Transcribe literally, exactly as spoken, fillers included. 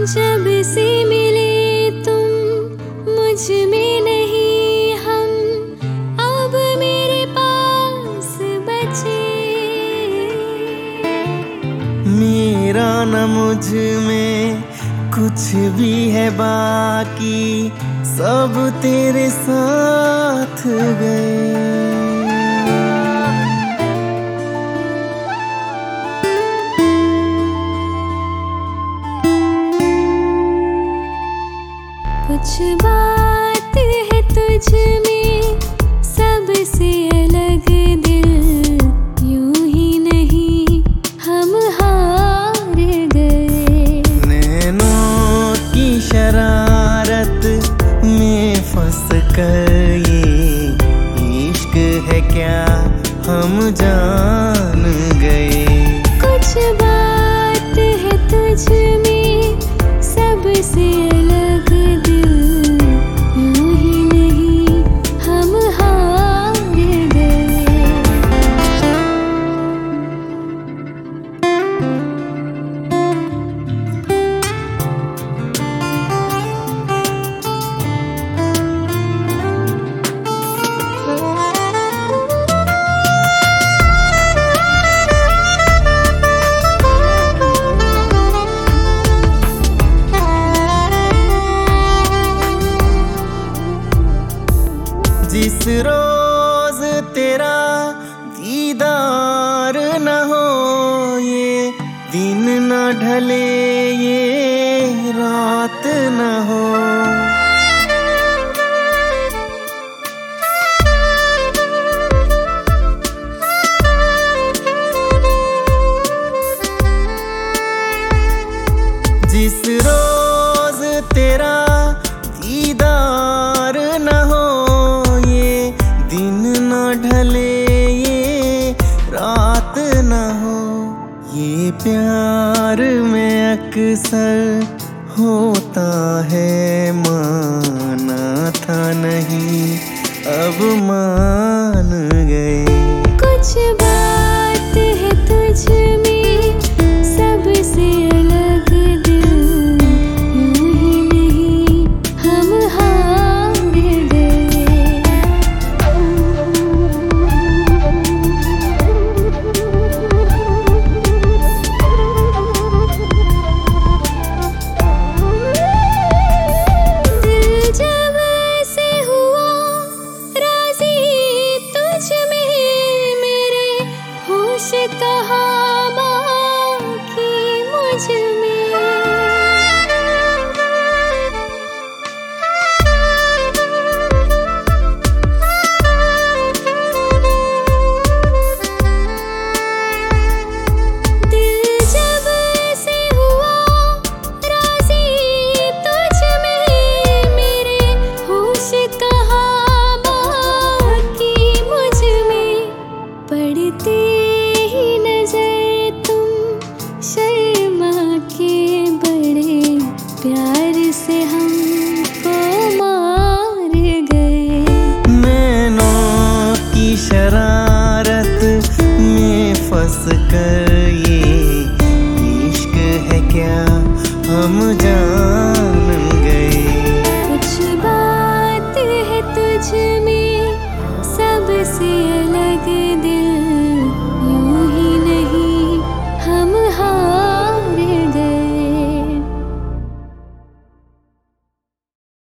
जब से मिले तुम मुझ में नहीं हम अब मेरे पास बचे। मेरा न मुझ में कुछ भी है बाकी, सब तेरे साथ गए। कुछ बात है तुझ में सबसे अलग दिल, यूं ही नहीं हम हार गए। नैनों की शरारत में फंस कर ये इश्क है क्या हम जान गए। कुछ बात है तुझ में सबसे अलग दिल, यूं ही नहीं हम हार गए। जिस रोज तेरा दीदार न हो, ये दिन न ढले ये रात न हो। जिस रोज तेरा दीदार न हो, दिन न ढले ये रात न हो। ये प्यार में अक्सर होता है, माना था नहीं अब मान गए। कुछ बात है तुझ में सबसे अलग दिल, यूं ही नहीं हम हार गए। दिल जब से हुआ राज़ी तुझ में, मेरे होश कहाँ बाकी मुझ में। दिल जब से हुआ राज़ी तुझ में, मेरे होश कहाँ बाकी मुझ में। पढ़ते ही नजर तुम शर्मा के, बड़े प्यार से हमको मार गए। नैनों की शरारत में फंस कर ये इश्क है क्या हम जान गए। कुछ बात है तुझ में सबसे